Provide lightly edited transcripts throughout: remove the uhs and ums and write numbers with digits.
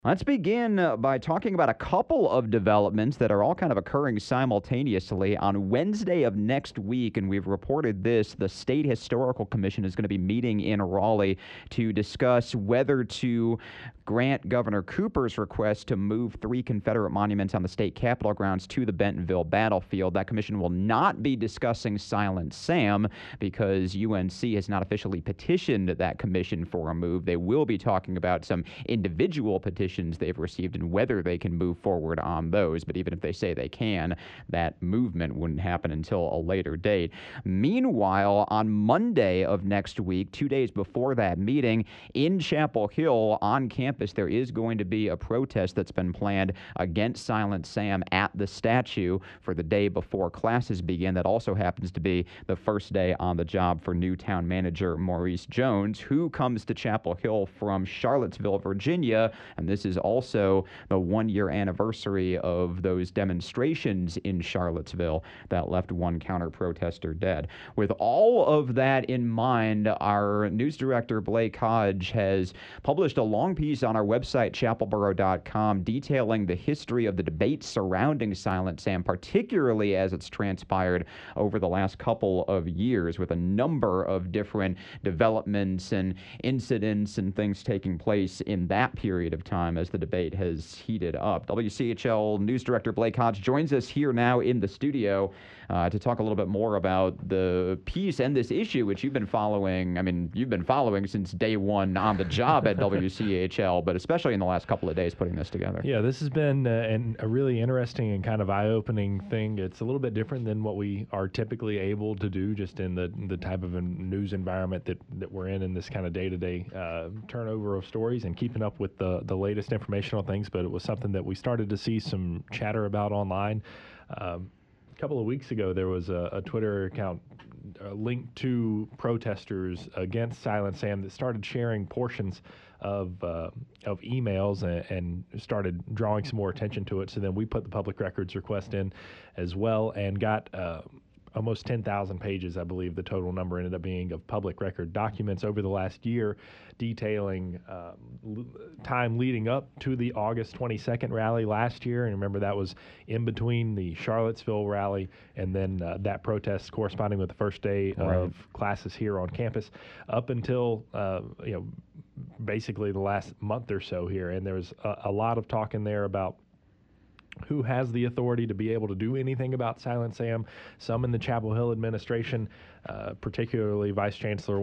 Let's begin by talking about a couple of developments that are all kind of occurring simultaneously on Wednesday of next week. And we've reported this. The State Historical Commission is going to be meeting in Raleigh to discuss whether to grant Governor Cooper's request to move 3 Confederate monuments on the state capitol grounds to the Bentonville battlefield. That commission will not be discussing Silent Sam because UNC has not officially petitioned that commission for a move. They will be talking about some individual petitions they've received and whether they can move forward on those. But even if they say they can, that movement wouldn't happen until a later date. Meanwhile, on Monday of next week, 2 days before that meeting, in Chapel Hill on campus, there is going to be a protest that's been planned against Silent Sam at the statue for the day before classes begin. That also happens to be the first day on the job for new town manager Maurice Jones, who comes to Chapel Hill from Charlottesville, Virginia. And this is also the 1-year anniversary of those demonstrations in Charlottesville that left one counter-protester dead. With all of that in mind, our news director, Blake Hodge, has published a long piece on our website, chapelboro.com, detailing the history of the debate surrounding Silent Sam, particularly as it's transpired over the last couple of years, with a number of different developments and incidents and things taking place in that period of time as the debate has heated up. WCHL News Director Blake Hodge joins us here now in the studio to talk a little bit more about the piece and this issue, which you've been following. I mean, you've been following since day one on the job at WCHL, but especially in the last couple of days putting this together. Yeah, this has been a really interesting and kind of eye-opening thing. It's a little bit different than what we are typically able to do just in the type of a news environment that we're in this kind of day-to-day turnover of stories and keeping up with the latest informational things. But it was something that we started to see some chatter about online. A couple of weeks ago, there was a Twitter account linked to protesters against Silent Sam that started sharing portions of emails and started drawing some more attention to it. So then we put the public records request in as well and got almost 10,000 pages, I believe the total number ended up being, of public record documents over the last year detailing time leading up to the August 22nd rally last year. And remember, that was in between the Charlottesville rally and then that protest corresponding with the first day of classes here on campus up until, basically the last month or so here. And there was a lot of talk in there about who has the authority to be able to do anything about Silent Sam. Some in the Chapel Hill administration, particularly Vice Chancellor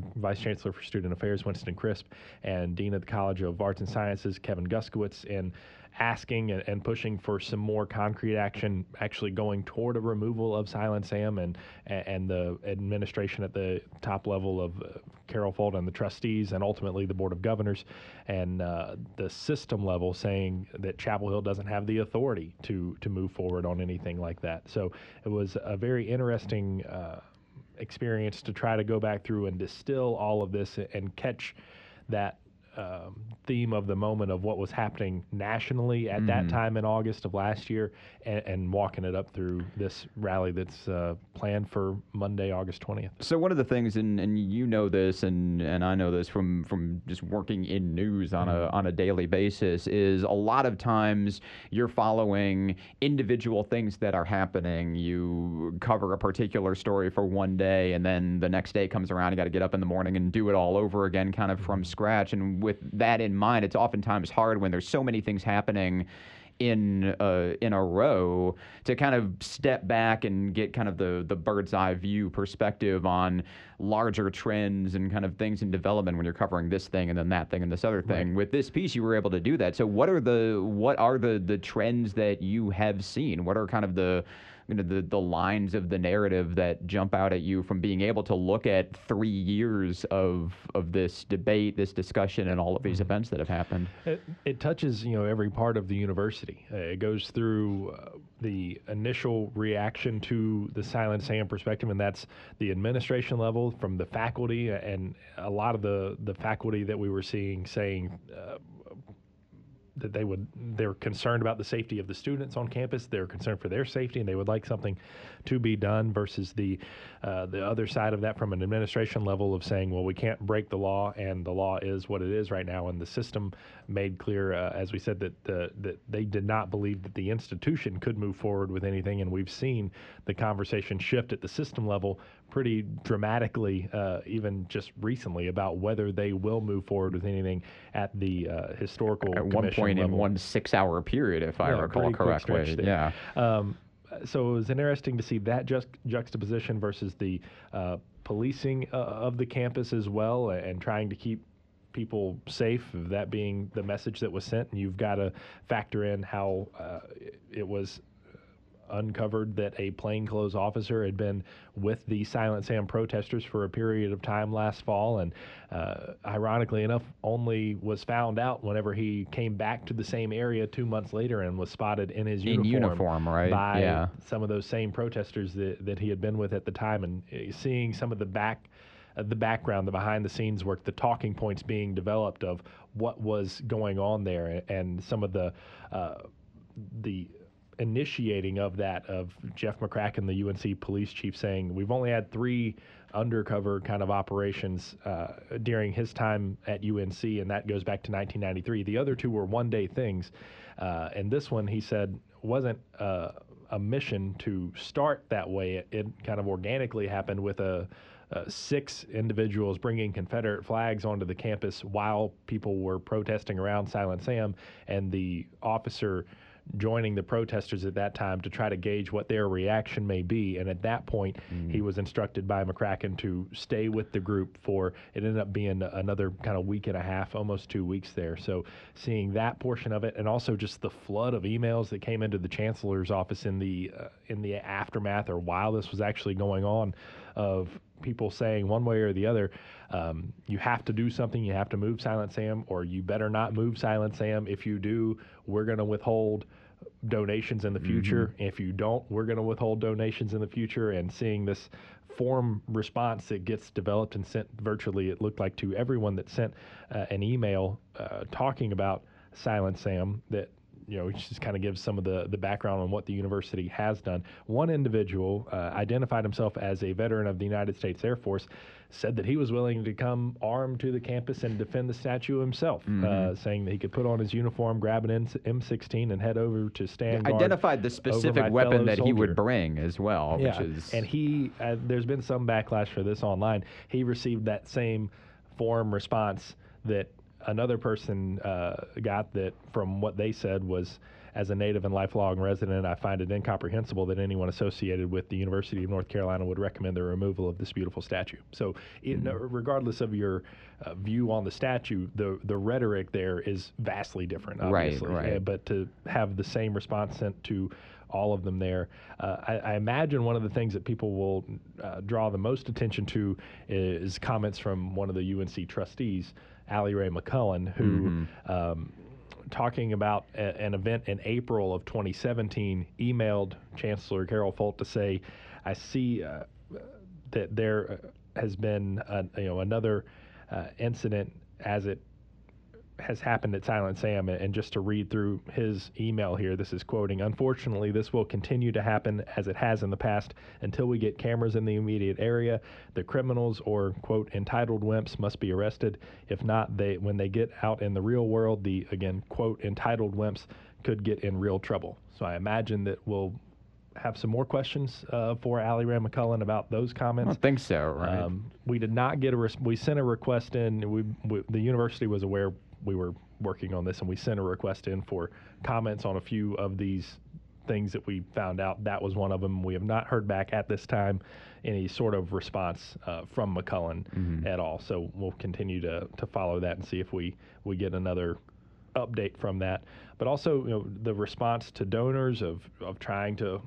for Student Affairs, Winston Crisp, and Dean of the College of Arts and Sciences, Kevin Guskowitz, in asking and pushing for some more concrete action, actually going toward a removal of Silent Sam, and the administration at the top level of Carol Fold and the trustees, and ultimately the Board of Governors, and the system level saying that Chapel Hill doesn't have the authority to move forward on anything like that. So it was a very interesting experience to try to go back through and distill all of this and catch that theme of the moment of what was happening nationally at that time in August of last year, and walking it up through this rally that's planned for Monday, August 20th. So one of the things, and you know this, and I know this from just working in news on a daily basis, is a lot of times you're following individual things that are happening. You cover a particular story for one day, and then the next day comes around, you got to get up in the morning and do it all over again, kind of from scratch. And with that in mind, it's oftentimes hard when there's so many things happening in a row to kind of step back and get kind of the bird's eye view perspective on larger trends and kind of things in development when you're covering this thing and then that thing and this other thing. Right. With this piece, you were able to do that. So what are the trends that you have seen? What are kind of the lines of the narrative that jump out at you from being able to look at 3 years of this debate, this discussion, and all of these events that have happened? It touches, every part of the university. It goes through the initial reaction to the Silent Sam perspective, and that's the administration level, from the faculty, and a lot of the faculty that we were seeing saying that they're concerned about the safety of the students on campus. They're concerned for their safety, and they would like something to be done. Versus the other side of that, from an administration level, of saying, well, we can't break the law, and the law is what it is right now. And the system made clear, as we said, that they did not believe that the institution could move forward with anything. And we've seen the conversation shift at the system level pretty dramatically, even just recently, about whether they will move forward with anything at the historical at one commission point level. in 1 6-hour period, if I recall correctly. Yeah. So it was interesting to see that juxtaposition versus the policing of the campus as well, and trying to keep people safe, that being the message that was sent. And you've got to factor in how it was uncovered that a plainclothes officer had been with the Silent Sam protesters for a period of time last fall, and ironically enough, only was found out whenever he came back to the same area 2 months later and was spotted in his uniform right? by some of those same protesters that he had been with at the time. And seeing some of the background, the behind-the-scenes work, the talking points being developed of what was going on there, and some of the initiating of that, of Jeff McCracken, the UNC police chief, saying we've only had 3 undercover kind of operations during his time at UNC, and that goes back to 1993. The other 2 were one-day things, and this one, he said, wasn't a mission to start that way. It kind of organically happened with 6 individuals bringing Confederate flags onto the campus while people were protesting around Silent Sam, and the officer joining the protesters at that time to try to gauge what their reaction may be. And at that point, he was instructed by McCracken to stay with the group for, it ended up being another kind of week and a half, almost 2 weeks there. So seeing that portion of it, and also just the flood of emails that came into the chancellor's office in the aftermath, or while this was actually going on, of people saying one way or the other, you have to do something, you have to move Silent Sam, or you better not move Silent Sam. If you do, we're going to withhold donations in the future. If you don't, we're going to withhold donations in the future. And seeing this form response that gets developed and sent virtually, it looked like, to everyone that sent an email talking about Silent Sam, that just kind of gives some of the background on what the university has done. One individual identified himself as a veteran of the United States Air Force, said that he was willing to come armed to the campus and defend the statue himself, saying that he could put on his uniform, grab an M16, and head over to stand guard. Identified the specific weapon that he would bring as well, which is... And he, there's been some backlash for this online. He received that same form response that another person got, that, from what they said, was, as a native and lifelong resident, I find it incomprehensible that anyone associated with the University of North Carolina would recommend the removal of this beautiful statue. So regardless of your view on the statue, the rhetoric there is vastly different, obviously. Right. But to have the same response sent to all of them there, I imagine one of the things that people will draw the most attention to is comments from one of the UNC trustees, Allie Ray McCullen, who, talking about an event in April of 2017, emailed Chancellor Carol Folt to say, I see that there has been another incident as it has happened at Silent Sam. And just to read through his email here, this is quoting, "Unfortunately, this will continue to happen as it has in the past until we get cameras in the immediate area. The criminals, or, quote, entitled wimps, must be arrested. If not, when they get out in the real world, the, again, quote, entitled wimps could get in real trouble." So I imagine that we'll have some more questions for Allie Ray McCullen about those comments. I don't think so, right? We did not get we sent a request in. The university was aware we were working on this, and we sent a request in for comments on a few of these things that we found out. That was one of them. We have not heard back at this time any sort of response from McCullen at all. So we'll continue to follow that and see if we get another update from that. But also, the response to donors of trying to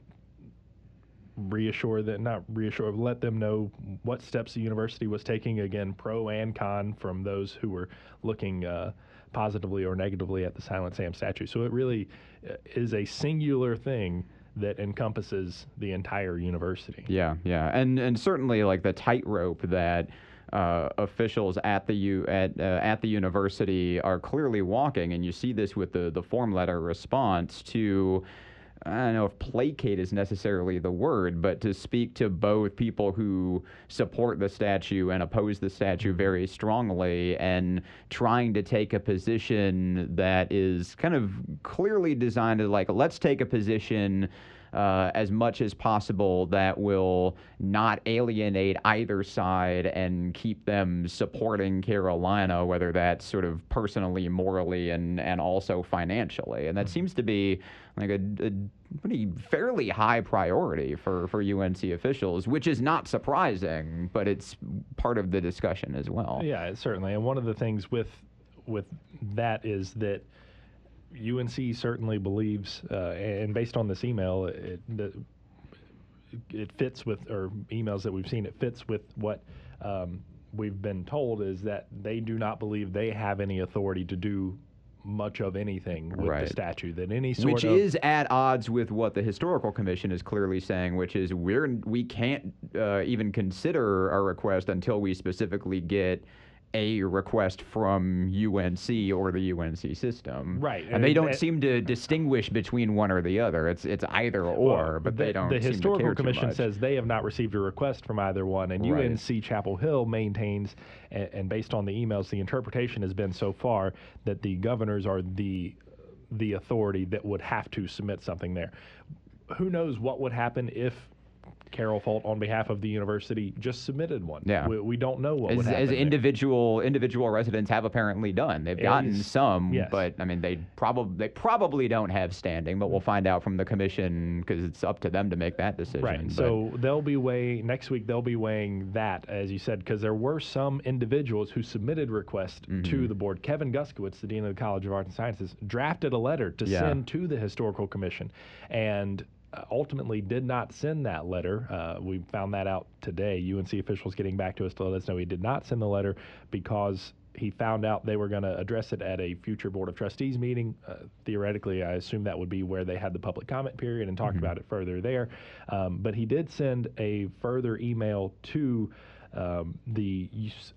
let them know what steps the university was taking, again, pro and con, from those who were looking positively or negatively at the Silent Sam statue. So it really is a singular thing that encompasses the entire university. Yeah. And certainly, like, the tightrope that officials at the university are clearly walking, and you see this with the form letter response to. I don't know if placate is necessarily the word, but to speak to both people who support the statue and oppose the statue very strongly, and trying to take a position that is kind of clearly designed to, like, let's take a position as much as possible that will not alienate either side and keep them supporting Carolina, whether that's sort of personally, morally, and also financially. And that seems to be like a pretty fairly high priority for UNC officials, which is not surprising, but it's part of the discussion as well. Yeah, certainly. And one of the things with that is that UNC certainly believes, and based on this email, it fits with, or emails that we've seen, it fits with what we've been told, is that they do not believe they have any authority to do much of anything with the statue, that any sort which of... is at odds with what the Historical Commission is clearly saying, which is we can't even consider a request until we specifically get a request from UNC or the UNC system. Right. And they don't seem to distinguish between one or the other. It's either or, but they don't The seem Historical to care Commission too much. says they have not received a request from either one, and UNC Chapel Hill maintains, and based on the emails, the interpretation has been so far that the governors are the authority that would have to submit something there. Who knows what would happen if Carol Folt, on behalf of the university, just submitted one. Yeah. We don't know what would happen. As individual residents have apparently done. They've gotten some, yes. But I mean, they probably don't have standing, but we'll find out from the commission, because it's up to them to make that decision. Right. But so next week they'll be weighing that, as you said, because there were some individuals who submitted requests to the board. Kevin Guskowitz, the dean of the College of Arts and Sciences, drafted a letter to send to the Historical Commission, and ultimately did not send that letter. We found that out today. UNC officials getting back to us to let us know he did not send the letter because he found out they were going to address it at a future Board of Trustees meeting. Theoretically, I assume that would be where they had the public comment period and talked about it further there. But he did send a further email to the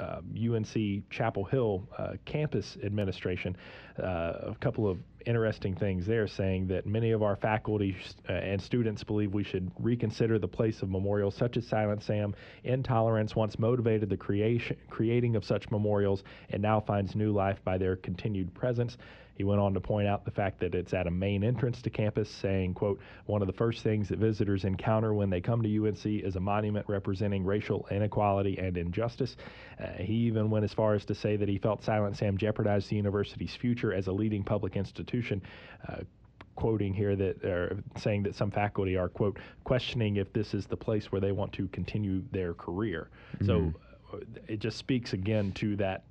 UNC Chapel Hill campus administration, a couple of interesting things there, saying that many of our faculty and students believe we should reconsider the place of memorials such as Silent Sam. Intolerance once motivated the creating of such memorials and now finds new life by their continued presence. He went on to point out the fact that it's at a main entrance to campus, saying, quote, one of the first things that visitors encounter when they come to UNC is a monument representing racial inequality and injustice. He even went as far as to say that he felt Silent Sam jeopardized the university's future as a leading public institution, quoting here that, saying that some faculty are, quote, questioning if this is the place where they want to continue their career. So it just speaks again to that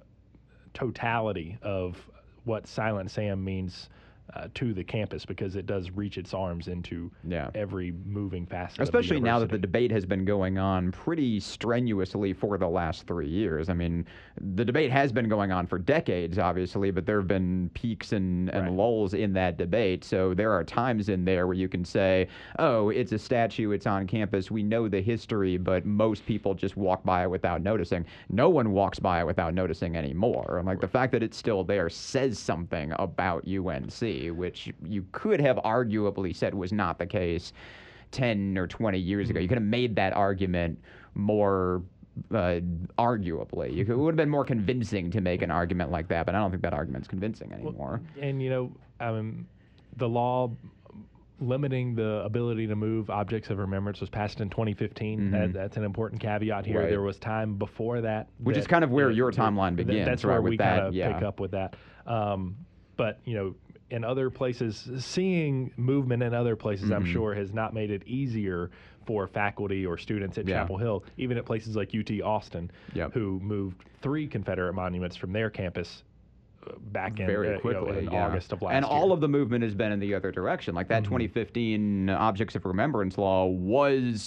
totality of what Silent Sam means to the campus, because it does reach its arms into every moving facet especially of the now that the debate has been going on pretty strenuously for the last 3 years. I mean, the debate has been going on for decades, obviously, but there have been peaks and lulls in that debate. So there are times in there where you can say, oh, it's a statue, it's on campus, we know the history, but most people just walk by it without noticing. No one walks by it without noticing anymore. And like the fact that it's still there says something about UNC, which you could have arguably said was not the case 10 or 20 years ago. You could have made that argument more arguably. It would have been more convincing to make an argument like that, but I don't think that argument's convincing anymore. Well, and, the law limiting the ability to move objects of remembrance was passed in 2015. That's an important caveat here. There was time before that. Which is kind of where your timeline begins. That's where we kind of pick up with that. But, in other places, seeing movement in other places, I'm sure, has not made it easier for faculty or students at Chapel Hill, even at places like UT Austin, who moved 3 Confederate monuments from their campus back in, very quickly, in August of last year. And all of the movement has been in the other direction. Like that 2015 Objects of Remembrance law was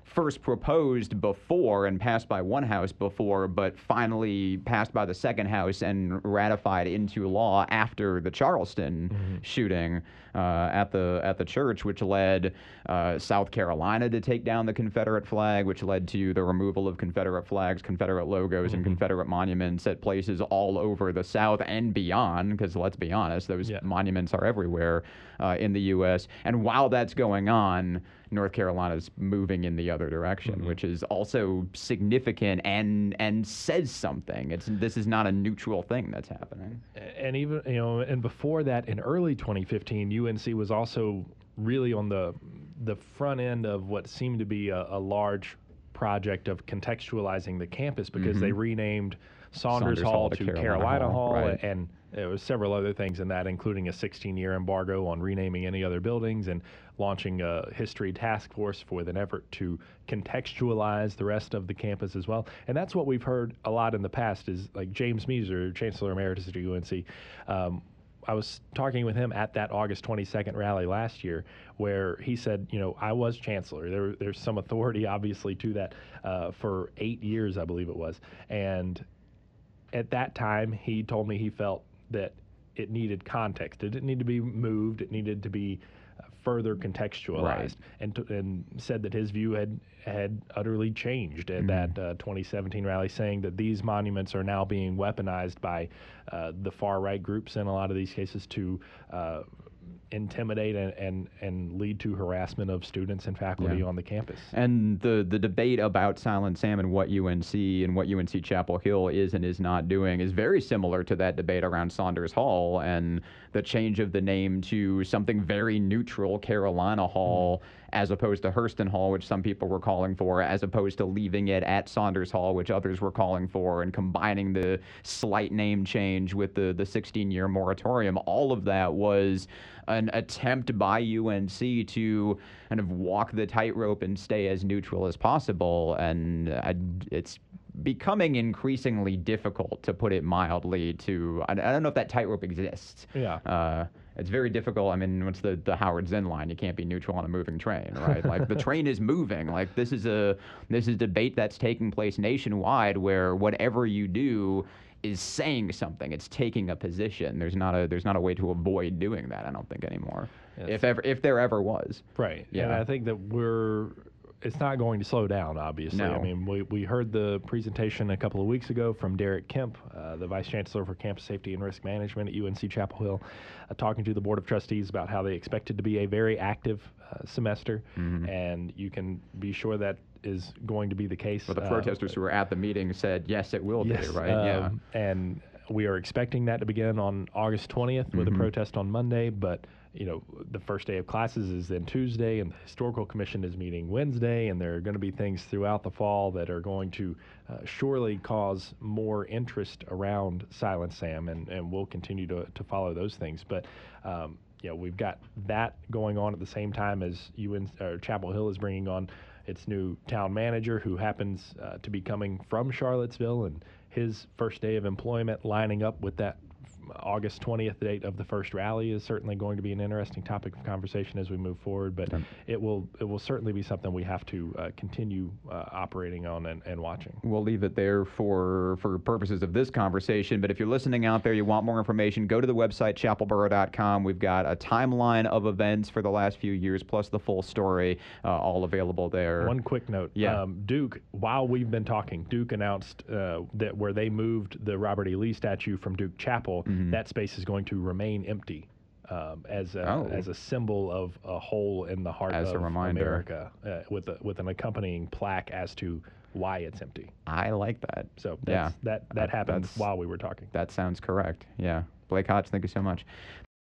first proposed before and passed by one house before, but finally passed by the second house and ratified into law after the Charleston shooting at the church, which led South Carolina to take down the Confederate flag, which led to the removal of Confederate flags, Confederate logos, and Confederate monuments at places all over the South and beyond, because let's be honest, those monuments are everywhere in the U.S. And while that's going on, North Carolina's moving in the other direction, which is also significant and says something. This is not a neutral thing that's happening. And even, and before that, in early 2015, UNC was also really on the front end of what seemed to be a large project of contextualizing the campus, because they renamed Saunders Hall to Carolina Hall, right. and there was several other things in that, including a 16-year embargo on renaming any other buildings and launching a history task force with an effort to contextualize the rest of the campus as well. And that's what we've heard a lot in the past, is like James Measer, Chancellor Emeritus at UNC. I was talking with him at that August 22nd rally last year, where he said, I was chancellor. There's some authority, obviously, to that for 8 years, I believe it was. And at that time, he told me he felt that it needed context. It didn't need to be moved. It needed to be further contextualized, and said that his view had utterly changed at that 2017 rally, saying that these monuments are now being weaponized by the far-right groups in a lot of these cases to intimidate and lead to harassment of students and faculty on the campus. And the debate about Silent Sam and what UNC Chapel Hill is and is not doing is very similar to that debate around Saunders Hall and the change of the name to something very neutral, Carolina Hall, as opposed to Hurston Hall, which some people were calling for, as opposed to leaving it at Saunders Hall, which others were calling for, and combining the slight name change with the 16-year moratorium. All of that was an attempt by UNC to kind of walk the tightrope and stay as neutral as possible, and it's becoming increasingly difficult, to put it mildly. I don't know if that tightrope exists. It's very difficult. I mean, what's the Howard Zinn line? You can't be neutral on a moving train, right? Like, the train is moving. Like, this is a debate that's taking place nationwide, where whatever you do is saying something. It's taking a position. There's not a way to avoid doing that, I don't think, anymore. Yes. If there ever was. Right. Yeah. And I think that it's not going to slow down, obviously. No. I mean, we heard the presentation a couple of weeks ago from Derek Kemp, the Vice Chancellor for Campus Safety and Risk Management at UNC Chapel Hill, talking to the Board of Trustees about how they expect it to be a very active semester, and you can be sure that is going to be the case. But the protesters who were at the meeting said, yes, it will be, right? And we are expecting that to begin on August 20th with a protest on Monday, but the first day of classes is then Tuesday, and the Historical Commission is meeting Wednesday, and there are going to be things throughout the fall that are going to surely cause more interest around Silent Sam, and we'll continue to follow those things. But we've got that going on at the same time as Chapel Hill is bringing on its new town manager, who happens to be coming from Charlottesville, and his first day of employment lining up with that August 20th date of the first rally is certainly going to be an interesting topic of conversation as we move forward, but it will certainly be something we have to continue operating on and watching. We'll leave it there for purposes of this conversation, but if you're listening out there, you want more information, go to the website, chapelboro.com. We've got a timeline of events for the last few years, plus the full story, all available there. One quick note. Duke, while we've been talking, Duke announced that where they moved the Robert E. Lee statue from Duke Chapel, that space is going to remain empty as a symbol of a hole in the heart of America, with an accompanying plaque as to why it's empty. I like that. So that happened while we were talking. That sounds correct. Yeah. Blake Hodge, thank you so much.